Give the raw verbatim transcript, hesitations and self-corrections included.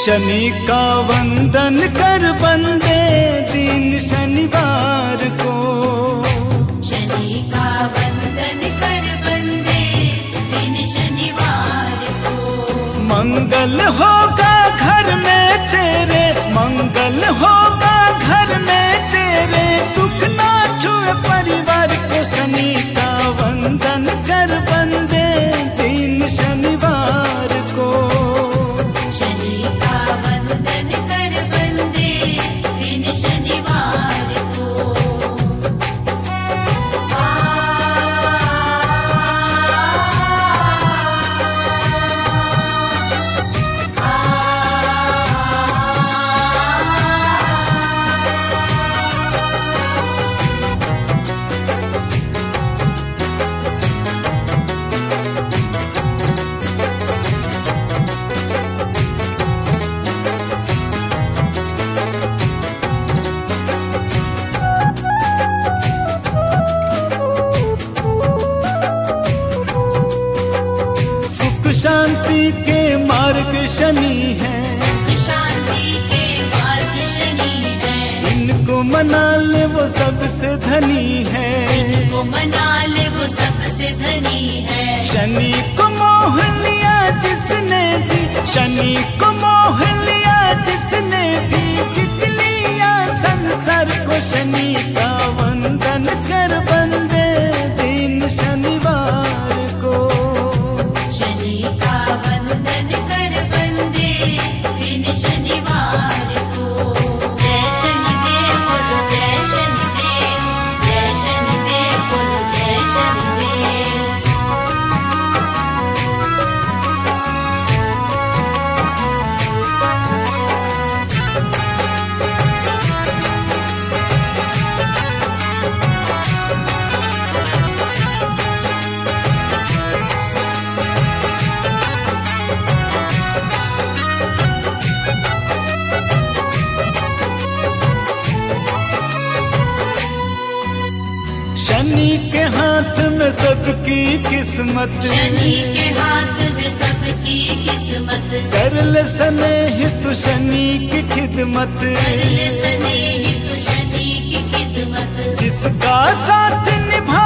शनि का वंदन कर बंदे दिन शनिवार को, शनि का वंदन कर बंदे दिन शनिवार को। मंगल होगा घर में तेरे, मंगल होगा घर में तेरे, दुख ना छुए परिवार को। शनि का वंदन कर बंदे दिन शनिवार को, शनि का वंदन कर बंदे दिन शनिवार को। शांति के मार्ग शनि है, शांति के मार्ग शनि है। इनको मना ले वो सबसे धनी है, इनको मना ले वो सबसे धनी है। शनि को मोह लिया जिसने भी, शनि को मोह लिया जिसने भी, जीत लिया संसार को। शनि का वंदन कर बंदे दिन शनिवार को, शनि का वंदन कर बंदे दिन शनिवार को। जय शनिदेव बोलो जय शनिदेव, जय शनिदेव बोलो जय शनिदेव। शनि के हाथ में सबकी किस्मत, शनि के हाथ में सबकी किस्मत। कर ले स्नेह तू शनि की खिदमत, कर ले स्नेह तू शनि की खिदमत। जिसका साथ निभा